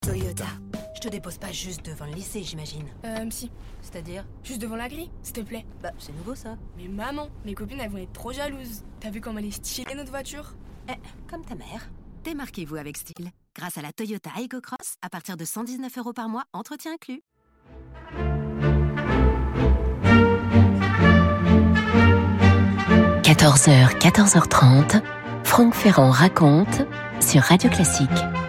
Toyota. Je te dépose pas juste devant le lycée, j'imagine. Si. C'est-à-dire ? Juste devant la grille, s'il te plaît. Bah, c'est nouveau ça. Mais maman, mes copines elles vont être trop jalouses. T'as vu comme elle est stylée notre voiture ? Comme ta mère. Démarquez-vous avec style. Grâce à la Toyota Aygo Cross, à partir de 119 € par mois, entretien inclus. « 14h, 14h30, Franck Ferrand raconte sur Radio Classique. »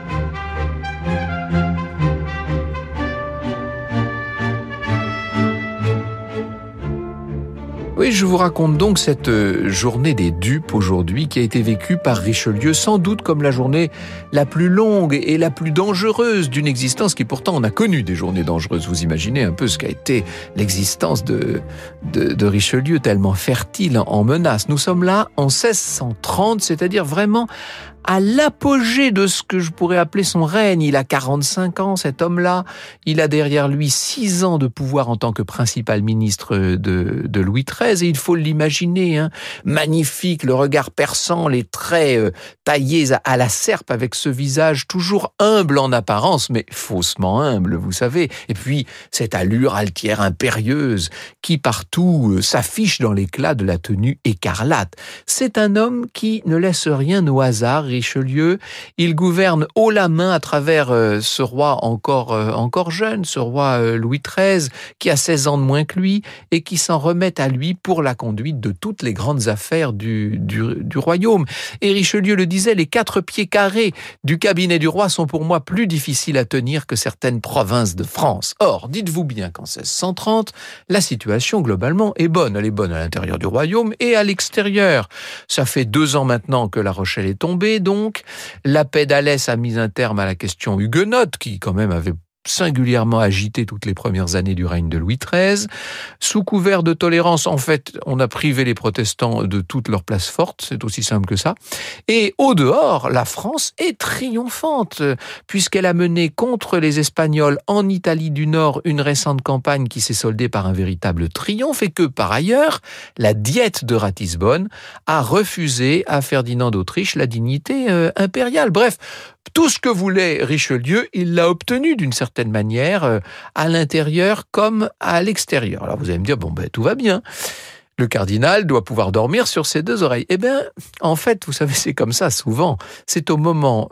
Oui, je vous raconte donc cette journée des dupes aujourd'hui qui a été vécue par Richelieu, sans doute comme la journée la plus longue et la plus dangereuse d'une existence qui pourtant on a connu des journées dangereuses. Vous imaginez un peu ce qu'a été l'existence de Richelieu, tellement fertile en menaces. Nous sommes là en 1630, c'est-à-dire vraiment à l'apogée de ce que je pourrais appeler son règne. Il a 45 ans, cet homme-là. Il a derrière lui 6 ans de pouvoir en tant que principal ministre de Louis XIII. Et il faut l'imaginer, hein, magnifique, le regard perçant, les traits taillés à la serpe, avec ce visage toujours humble en apparence, mais faussement humble, vous savez. Et puis, cette allure altière impérieuse qui partout s'affiche dans l'éclat de la tenue écarlate. C'est un homme qui ne laisse rien au hasard, Richelieu. Il gouverne haut la main à travers ce roi encore jeune, ce roi Louis XIII, qui a 16 ans de moins que lui et qui s'en remet à lui pour la conduite de toutes les grandes affaires du royaume. Et Richelieu le disait, les 4 pieds carrés du cabinet du roi sont pour moi plus difficiles à tenir que certaines provinces de France. Or, dites-vous bien qu'en 1630, la situation globalement est bonne. Elle est bonne à l'intérieur du royaume et à l'extérieur. Ça fait 2 ans maintenant que La Rochelle est tombée, donc la paix d'Alès a mis un terme à la question huguenote qui quand même avait singulièrement agité toutes les premières années du règne de Louis XIII. Sous couvert de tolérance, en fait, on a privé les protestants de toute leur place forte, c'est aussi simple que ça. Et au dehors, la France est triomphante, puisqu'elle a mené contre les Espagnols en Italie du Nord une récente campagne qui s'est soldée par un véritable triomphe, et que, par ailleurs, la Diète de Ratisbonne a refusé à Ferdinand d'Autriche la dignité impériale. Bref, tout ce que voulait Richelieu, il l'a obtenu d'une certaine manière, à l'intérieur comme à l'extérieur. Alors vous allez me dire, tout va bien. Le cardinal doit pouvoir dormir sur ses 2 oreilles. Eh bien, en fait, vous savez, c'est comme ça souvent. C'est au moment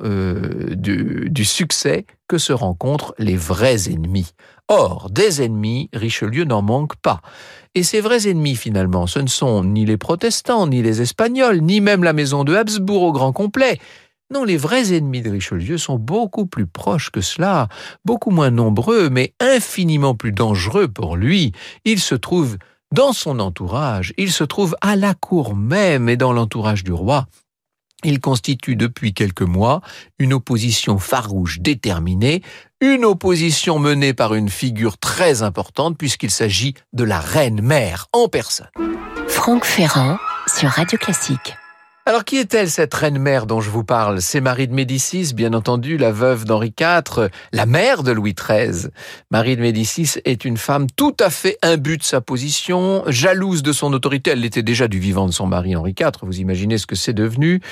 du succès que se rencontrent les vrais ennemis. Or, des ennemis, Richelieu n'en manque pas. Et ces vrais ennemis, finalement, ce ne sont ni les protestants, ni les Espagnols, ni même la maison de Habsbourg au grand complet. Non, les vrais ennemis de Richelieu sont beaucoup plus proches que cela, beaucoup moins nombreux, mais infiniment plus dangereux pour lui. Il se trouve dans son entourage, il se trouve à la cour même et dans l'entourage du roi. Il constitue depuis quelques mois une opposition farouche, déterminée, une opposition menée par une figure très importante puisqu'il s'agit de la reine-mère en personne. Franck Ferrand sur Radio Classique. Alors, qui est-elle, cette reine-mère dont je vous parle ? C'est Marie de Médicis, bien entendu, la veuve d'Henri IV, la mère de Louis XIII. Marie de Médicis est une femme tout à fait imbue de sa position, jalouse de son autorité. Elle l'était déjà du vivant de son mari Henri IV, vous imaginez ce que c'est devenu.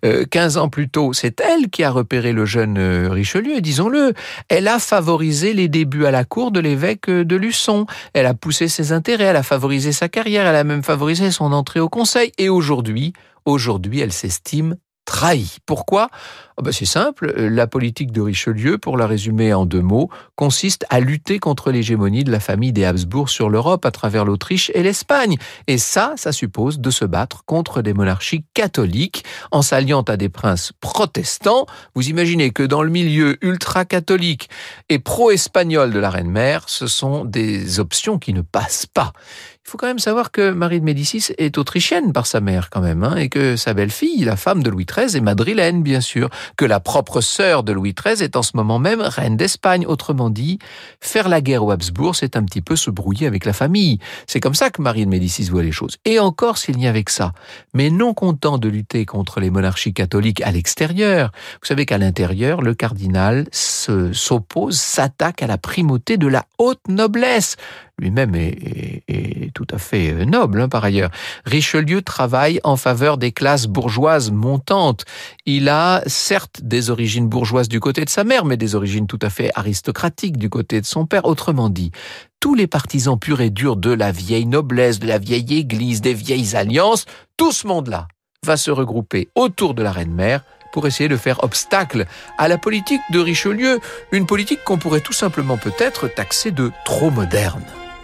15 ans plus tôt, c'est elle qui a repéré le jeune Richelieu, et disons-le, elle a favorisé les débuts à la cour de l'évêque de Luçon. Elle a poussé ses intérêts, elle a favorisé sa carrière, elle a même favorisé son entrée au conseil, et aujourd'hui, elle s'estime trahie. Pourquoi ? C'est simple, la politique de Richelieu, pour la résumer en 2 mots, consiste à lutter contre l'hégémonie de la famille des Habsbourg sur l'Europe à travers l'Autriche et l'Espagne. Et ça suppose de se battre contre des monarchies catholiques en s'alliant à des princes protestants. Vous imaginez que dans le milieu ultra-catholique et pro-espagnol de la reine-mère, ce sont des options qui ne passent pas. Il faut quand même savoir que Marie de Médicis est autrichienne par sa mère quand même, et que sa belle-fille, la femme de Louis XIII, est madrilène bien sûr, que la propre sœur de Louis XIII est en ce moment même reine d'Espagne. Autrement dit, faire la guerre aux Habsbourg, c'est un petit peu se brouiller avec la famille. C'est comme ça que Marie de Médicis voit les choses. Et encore s'il n'y avait que ça. Mais non content de lutter contre les monarchies catholiques à l'extérieur, vous savez qu'à l'intérieur, le cardinal s'attaque à la primauté de la haute noblesse. lui-même est tout à fait noble, par ailleurs. Richelieu travaille en faveur des classes bourgeoises montantes. Il a certes des origines bourgeoises du côté de sa mère, mais des origines tout à fait aristocratiques du côté de son père. Autrement dit, tous les partisans purs et durs de la vieille noblesse, de la vieille église, des vieilles alliances, tout ce monde-là va se regrouper autour de la reine-mère pour essayer de faire obstacle à la politique de Richelieu, une politique qu'on pourrait tout simplement peut-être taxer de trop moderne.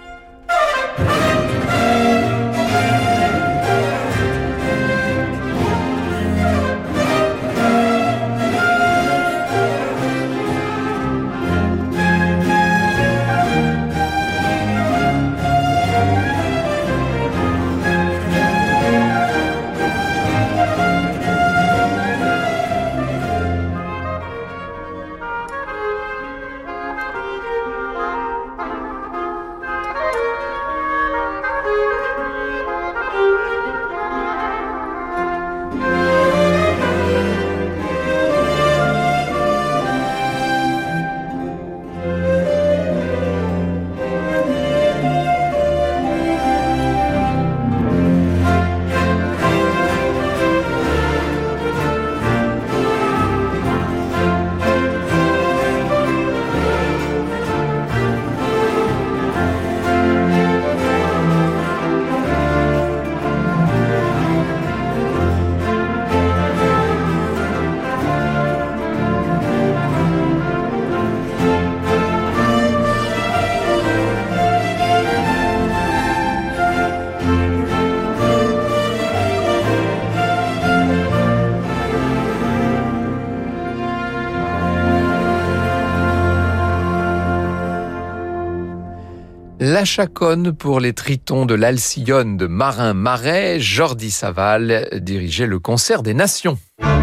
La chaconne pour les tritons de l'Alcyone de Marin Marais, Jordi Saval dirigeait le concert des nations.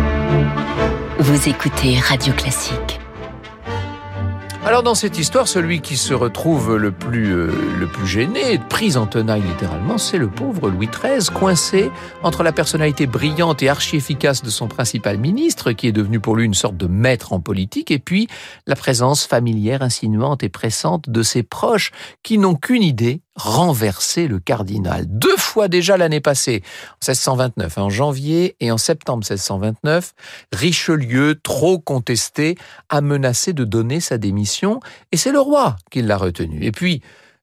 Vous écoutez Radio Classique. Alors dans cette histoire, celui qui se retrouve le plus gêné, pris en tenaille littéralement, c'est le pauvre Louis XIII, coincé entre la personnalité brillante et archi-efficace de son principal ministre, qui est devenu pour lui une sorte de maître en politique, et puis la présence familière, insinuante et pressante de ses proches, qui n'ont qu'une idée, renverser le cardinal. 2 fois déjà l'année passée, en 1629, en janvier et en septembre 1629, Richelieu, trop contesté, a menacé de donner sa démission, et c'est le roi qui l'a retenu. Et puis,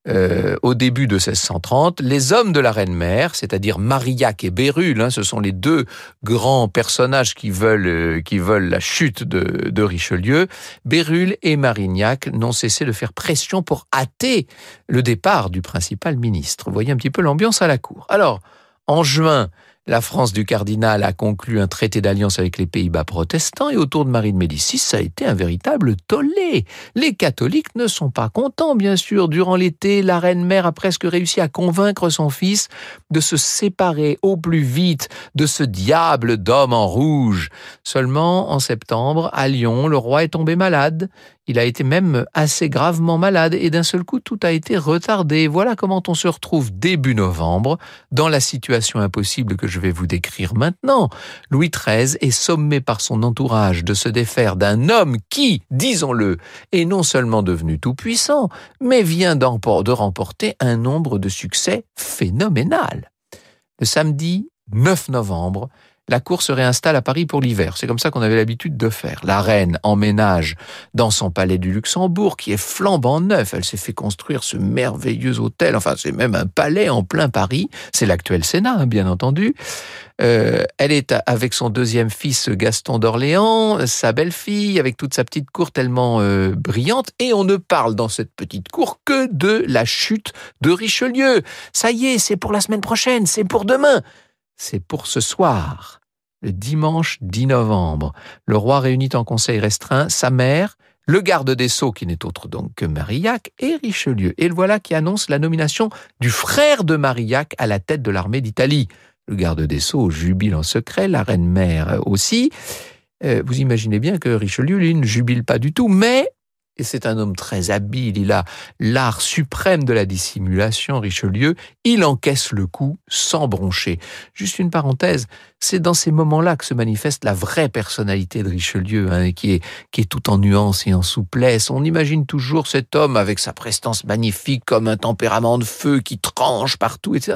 au début de 1630, les hommes de la reine-mère, c'est-à-dire Marillac et Bérulle, ce sont les 2 grands personnages qui veulent la chute de Richelieu. Bérulle et Marillac n'ont cessé de faire pression pour hâter le départ du principal ministre. Vous voyez un petit peu l'ambiance à la cour. Alors, en juin, la France du cardinal a conclu un traité d'alliance avec les Pays-Bas protestants et autour de Marie de Médicis, ça a été un véritable tollé. Les catholiques ne sont pas contents, bien sûr. Durant l'été, la reine-mère a presque réussi à convaincre son fils de se séparer au plus vite de ce diable d'homme en rouge. Seulement, en septembre, à Lyon, le roi est tombé malade. Il a été même assez gravement malade et d'un seul coup, tout a été retardé. Voilà comment on se retrouve début novembre dans la situation impossible que je vais vous décrire maintenant. Louis XIII est sommé par son entourage de se défaire d'un homme qui, disons-le, est non seulement devenu tout-puissant, mais vient de remporter un nombre de succès phénoménal. Le samedi 9 novembre, la cour se réinstalle à Paris pour l'hiver. C'est comme ça qu'on avait l'habitude de faire. La reine emménage dans son palais du Luxembourg, qui est flambant neuf. Elle s'est fait construire ce merveilleux hôtel. Enfin, c'est même un palais en plein Paris. C'est l'actuel Sénat, bien entendu. Elle est avec son 2e fils, Gaston d'Orléans, sa belle-fille, avec toute sa petite cour tellement brillante. Et on ne parle dans cette petite cour que de la chute de Richelieu. Ça y est, c'est pour la semaine prochaine, c'est pour demain. C'est pour ce soir. Le dimanche 10 novembre, le roi réunit en conseil restreint sa mère, le garde des Sceaux, qui n'est autre donc que Marillac, et Richelieu. Et le voilà qui annonce la nomination du frère de Marillac à la tête de l'armée d'Italie. Le garde des Sceaux jubile en secret, la reine-mère aussi. Vous imaginez bien que Richelieu, lui, ne jubile pas du tout, mais et c'est un homme très habile, il a l'art suprême de la dissimulation, Richelieu, il encaisse le coup sans broncher. Juste une parenthèse, c'est dans ces moments-là que se manifeste la vraie personnalité de Richelieu, qui est tout en nuances et en souplesse. On imagine toujours cet homme avec sa prestance magnifique comme un tempérament de feu qui tranche partout, etc.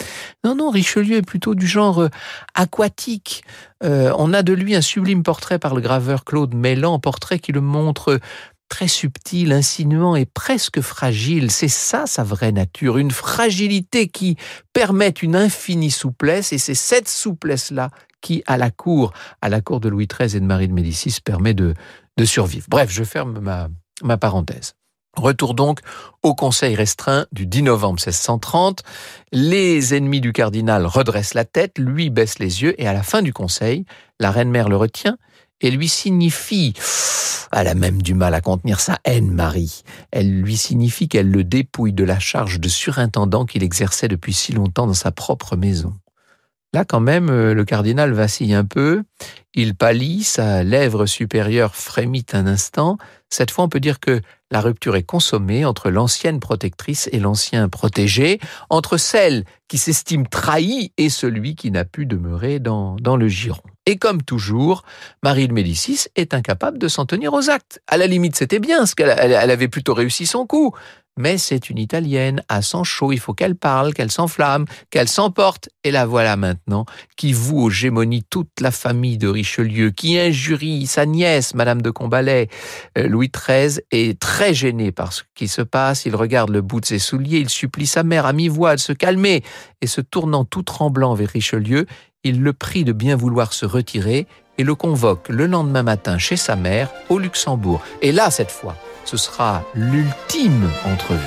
Non, Richelieu est plutôt du genre aquatique. On a de lui un sublime portrait par le graveur Claude Mellan, portrait qui le montre très subtil, insinuant et presque fragile. C'est ça sa vraie nature, une fragilité qui permet une infinie souplesse, et c'est cette souplesse-là qui, à la cour de Louis XIII et de Marie de Médicis, permet de survivre. Bref, je ferme ma parenthèse. Retour donc au conseil restreint du 10 novembre 1630. Les ennemis du cardinal redressent la tête, lui baisse les yeux, et à la fin du conseil, la reine-mère le retient et lui signifie, elle a même du mal à contenir sa haine, Marie, elle lui signifie qu'elle le dépouille de la charge de surintendant qu'il exerçait depuis si longtemps dans sa propre maison. Là, quand même, le cardinal vacille un peu, il pâlit, sa lèvre supérieure frémit un instant. Cette fois, on peut dire que la rupture est consommée entre l'ancienne protectrice et l'ancien protégé, entre celle qui s'estime trahie et celui qui n'a pu demeurer dans le giron. Et comme toujours, Marie de Médicis est incapable de s'en tenir aux actes. À la limite, c'était bien, parce qu'elle avait plutôt réussi son coup. Mais c'est une Italienne, à sang chaud, il faut qu'elle parle, qu'elle s'enflamme, qu'elle s'emporte. Et la voilà maintenant, qui voue aux gémonies toute la famille de Richelieu, qui injurie sa nièce, Madame de Combalet. Louis XIII est très gêné par ce qui se passe, il regarde le bout de ses souliers, il supplie sa mère à mi-voix de se calmer, et se tournant tout tremblant vers Richelieu, il le prie de bien vouloir se retirer et le convoque le lendemain matin chez sa mère, au Luxembourg. Et là, cette fois, ce sera l'ultime entrevue.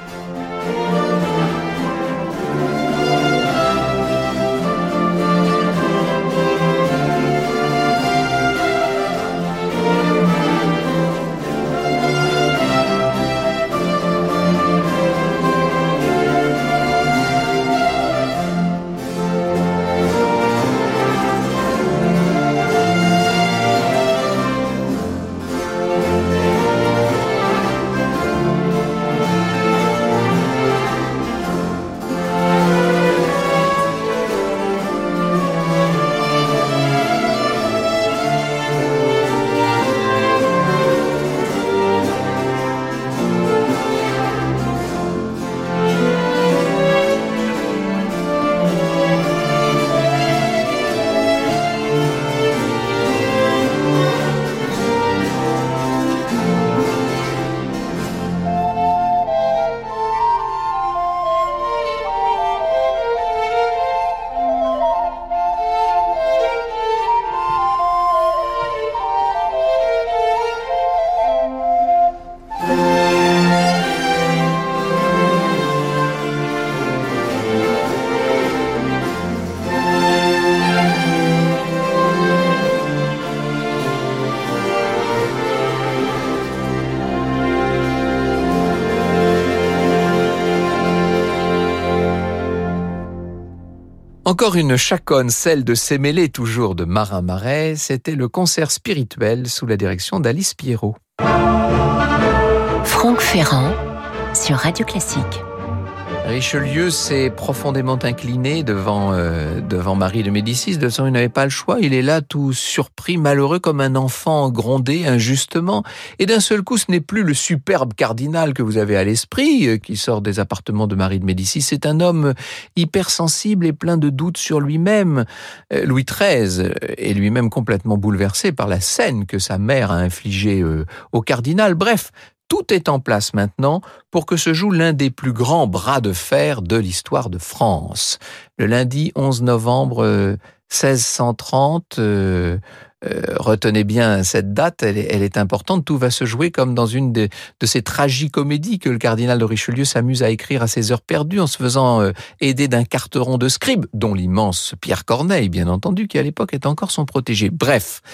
Encore une chaconne, celle de Sémélé, toujours de Marin Marais, c'était le concert spirituel sous la direction d'Alice Pierrot. Franck Ferrand sur Radio Classique. Richelieu s'est profondément incliné devant Marie de Médicis, de son il n'avait pas le choix, il est là tout surpris, malheureux comme un enfant grondé injustement, et d'un seul coup ce n'est plus le superbe cardinal que vous avez à l'esprit, qui sort des appartements de Marie de Médicis, c'est un homme hypersensible et plein de doutes sur lui-même. Louis XIII est lui-même complètement bouleversé par la scène que sa mère a infligée au cardinal, bref, tout est en place maintenant pour que se joue l'un des plus grands bras de fer de l'histoire de France. Le lundi 11 novembre 1630, retenez bien cette date, elle est importante, tout va se jouer comme dans une de ces tragicomédies que le cardinal de Richelieu s'amuse à écrire à ses heures perdues en se faisant aider d'un carteron de scribes, dont l'immense Pierre Corneille, bien entendu, qui à l'époque est encore son protégé. Bref,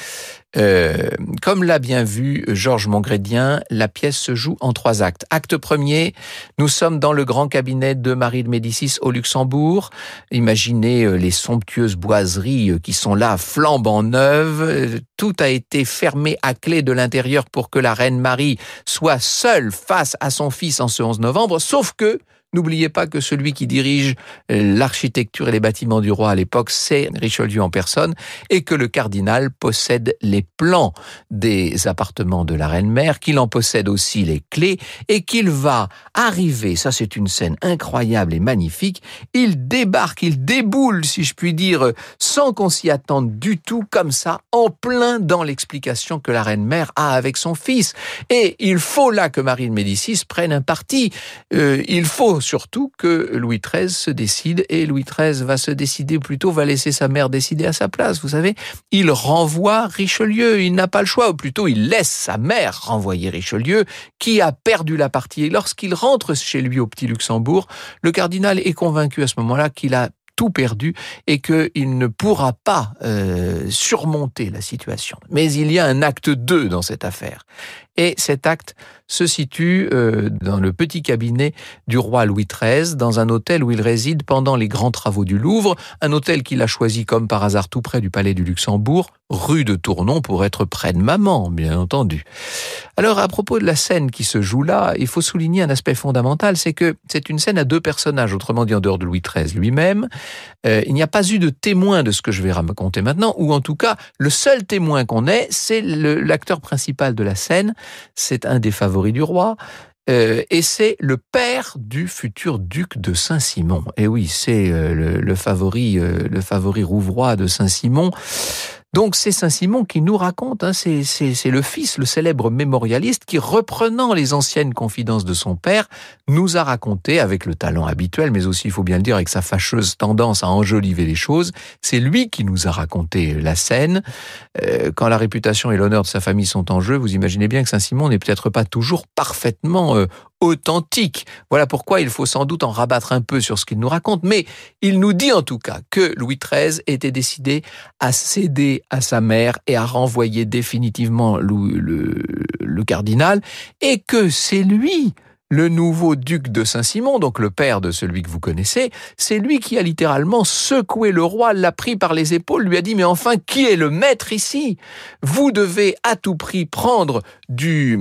Comme l'a bien vu Georges Montgrédien, la pièce se joue en 3 actes. Acte premier, nous sommes dans le grand cabinet de Marie de Médicis au Luxembourg. Imaginez les somptueuses boiseries qui sont là, flambant neuves. Tout a été fermé à clé de l'intérieur pour que la reine Marie soit seule face à son fils en ce 11 novembre, sauf que n'oubliez pas que celui qui dirige l'architecture et les bâtiments du roi à l'époque, c'est Richelieu en personne, et que le cardinal possède les plans des appartements de la reine-mère, qu'il en possède aussi les clés, et qu'il va arriver, ça c'est une scène incroyable et magnifique, il débarque, il déboule, si je puis dire, sans qu'on s'y attende du tout, comme ça, en plein dans l'explication que la reine-mère a avec son fils. Et il faut là que Marie de Médicis prenne un parti, il faut surtout que Louis XIII se décide, et Louis XIII va se décider, plutôt va laisser sa mère décider à sa place, vous savez. Il renvoie Richelieu, il n'a pas le choix, ou plutôt il laisse sa mère renvoyer Richelieu, qui a perdu la partie. Et lorsqu'il rentre chez lui au Petit Luxembourg, le cardinal est convaincu à ce moment-là qu'il a tout perdu et qu'il ne pourra pas surmonter la situation. Mais il y a un acte 2 dans cette affaire. Et cet acte se situe dans le petit cabinet du roi Louis XIII, dans un hôtel où il réside pendant les grands travaux du Louvre, un hôtel qu'il a choisi comme par hasard tout près du palais du Luxembourg, rue de Tournon, pour être près de maman, bien entendu. Alors, à propos de la scène qui se joue là, il faut souligner un aspect fondamental, c'est que c'est une scène à 2 personnages, autrement dit en dehors de Louis XIII lui-même. Il n'y a pas eu de témoin de ce que je vais raconter maintenant, ou en tout cas, le seul témoin qu'on ait, c'est l'acteur principal de la scène, c'est un des favoris du roi, et c'est le père du futur duc de Saint-Simon. Et oui, c'est le favori rouvroy de Saint-Simon. Donc c'est Saint-Simon qui nous raconte, c'est le fils, le célèbre mémorialiste, qui, reprenant les anciennes confidences de son père, nous a raconté, avec le talent habituel, mais aussi, il faut bien le dire, avec sa fâcheuse tendance à enjoliver les choses, c'est lui qui nous a raconté la scène. Quand la réputation et l'honneur de sa famille sont en jeu, vous imaginez bien que Saint-Simon n'est peut-être pas toujours parfaitement authentique. Voilà pourquoi il faut sans doute en rabattre un peu sur ce qu'il nous raconte, mais il nous dit en tout cas que Louis XIII était décidé à céder à sa mère et à renvoyer définitivement le cardinal, et que c'est lui, le nouveau duc de Saint-Simon, donc le père de celui que vous connaissez, c'est lui qui a littéralement secoué le roi, l'a pris par les épaules, lui a dit « Mais enfin, qui est le maître ici ? Vous devez à tout prix prendre du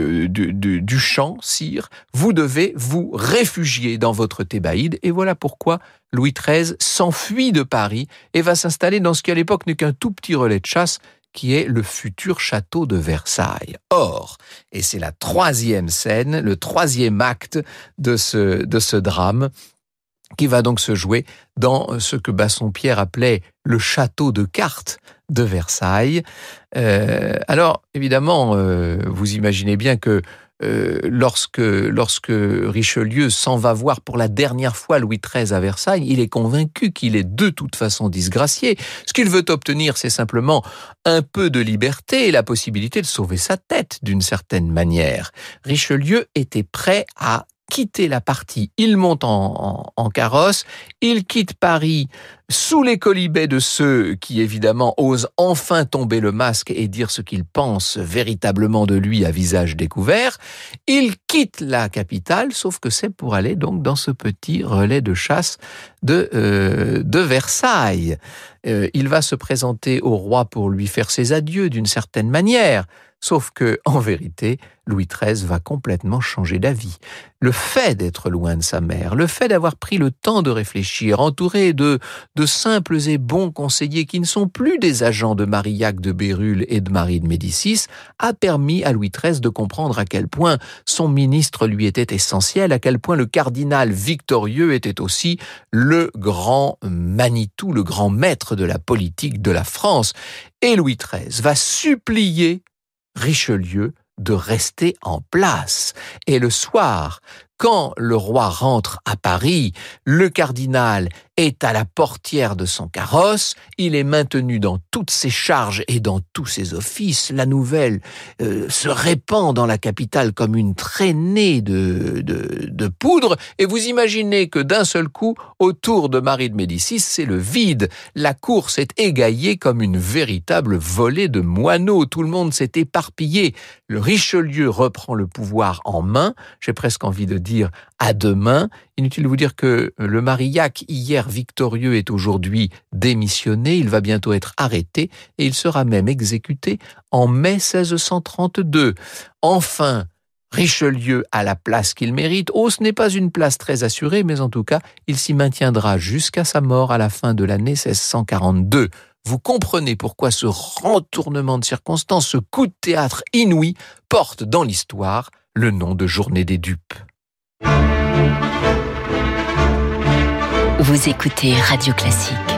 champ, sire, vous devez vous réfugier dans votre Thébaïde. » Et voilà pourquoi Louis XIII s'enfuit de Paris et va s'installer dans ce qui à l'époque n'est qu'un tout petit relais de chasse, qui est le futur château de Versailles. Or, et c'est la 3e scène, le 3e acte de ce drame, qui va donc se jouer dans ce que Bassompierre appelait le château de cartes de Versailles. Alors, évidemment, vous imaginez bien que lorsque Richelieu s'en va voir pour la dernière fois Louis XIII à Versailles, il est convaincu qu'il est de toute façon disgracié. Ce qu'il veut obtenir, c'est simplement un peu de liberté et la possibilité de sauver sa tête d'une certaine manière. Richelieu était prêt à quitter la partie. Il monte en carrosse, il quitte Paris sous les quolibets de ceux qui, évidemment, osent enfin tomber le masque et dire ce qu'ils pensent véritablement de lui à visage découvert. Il quitte la capitale, sauf que c'est pour aller donc dans ce petit relais de chasse de Versailles. Il va se présenter au roi pour lui faire ses adieux d'une certaine manière. Sauf que, en vérité, Louis XIII va complètement changer d'avis. Le fait d'être loin de sa mère, le fait d'avoir pris le temps de réfléchir, entouré de simples et bons conseillers qui ne sont plus des agents de Marillac de Bérulle et de Marie de Médicis, a permis à Louis XIII de comprendre à quel point son ministre lui était essentiel, à quel point le cardinal victorieux était aussi le grand Manitou, le grand maître de la politique de la France. Et Louis XIII va supplier Richelieu de rester en place. Et le soir, quand le roi rentre à Paris, le cardinal est à la portière de son carrosse, il est maintenu dans toutes ses charges et dans tous ses offices. La nouvelle se répand dans la capitale comme une traînée de poudre, et vous imaginez que d'un seul coup, autour de Marie de Médicis, c'est le vide. La cour s'est égaillée comme une véritable volée de moineaux. Tout le monde s'est éparpillé. Le Richelieu reprend le pouvoir en main. J'ai presque envie de dire à deux mains. Inutile de vous dire que le Marillac, hier victorieux, est aujourd'hui démissionné. Il va bientôt être arrêté et il sera même exécuté en mai 1632. Enfin, Richelieu a la place qu'il mérite. Oh, ce n'est pas une place très assurée, mais en tout cas, il s'y maintiendra jusqu'à sa mort à la fin de l'année 1642. Vous comprenez pourquoi ce retournement de circonstances, ce coup de théâtre inouï, porte dans l'histoire le nom de Journée des dupes. Vous écoutez Radio Classique.